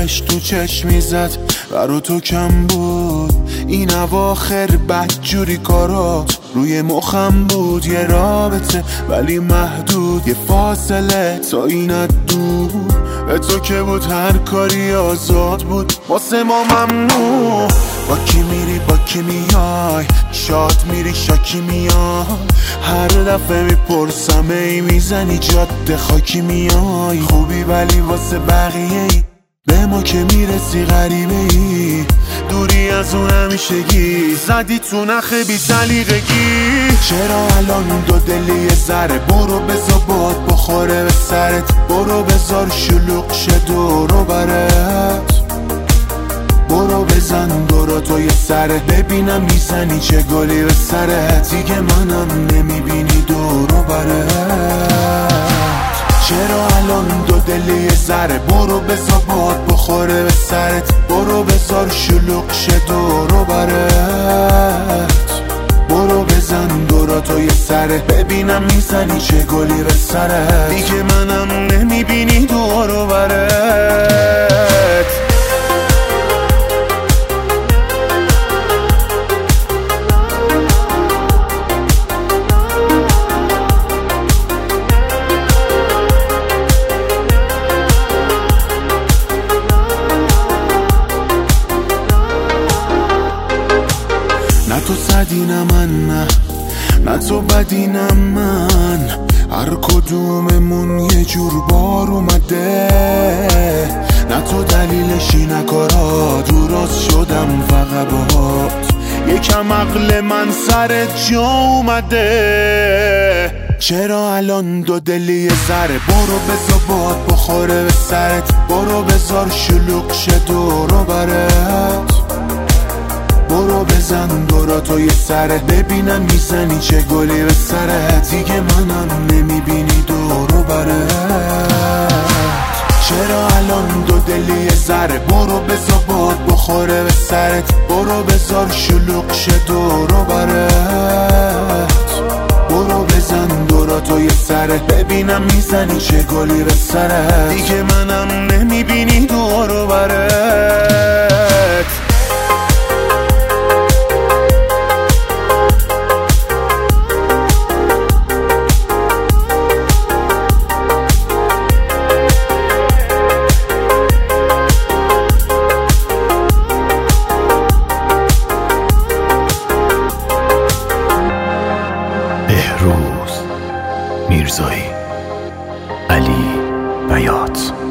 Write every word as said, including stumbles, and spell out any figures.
نورش تو چشمی زد برا تو کم بود. این اواخر بدجوری کارات روی مخم بود. یه رابطه ولی محدود، یه فاصله تا اینت دور. به تو که بود هر کاری آزاد بود، واسه ما ممنوع. با کی میری با کی میای، شاد میری شاکی میای. هر دفعه میپرسم ای میزنی جاده خاکی میای. خوبی ولی واسه بقیه ای، به ما که میرسی غریبه ای. دوری از اون همیشگی، زدی تو نخ بی سلیقگی. چرا الان دو دلی یه ذره، برو بذار باد بخوره به سرت. برو بذار شلوغ شه دور و برت. برو بزن دورا تو یه سره، ببینم میزنی چه گلی به سرت. دیگه منم نمیبینی دور و برت. چرا الان دو دلی یه ذره، برو بذار باد بخوره به سرت. برو بذار شلوغ شه دور و برت. برو بزن دورا تو یه سره، ببینم میزنی چه گلی به سرت. دیگه منم نمیبینی دور و برت. نه تو زدی نه من، نه نه تو بدی نه من. هر کدوممون یه جور بار اومده. نه تو دلیلشی نه کارات، رو راست شدم فقط باهات. یکم عقل من سرت جا اومده. چرا الان دو دلی یه ذره، برو بذار باد بخوره به سرت. برو بذار شلوغ شه دور و برت. برو بزن دورا تو یه سره، ببینم میزنی چه گلی به سرت. دیگه منم نمیبینی دور و برت. چرا الان دو دلی یه ذره، برو بذار باد بخوره به سرت. برو بذار شلوغ شه دور و برت. برو بزن دورا تو یه سره، ببینم میزنی چه گلی به سرت. دیگه منم نمیبینی دور و برت. بهروز میرزایی، علی بیات.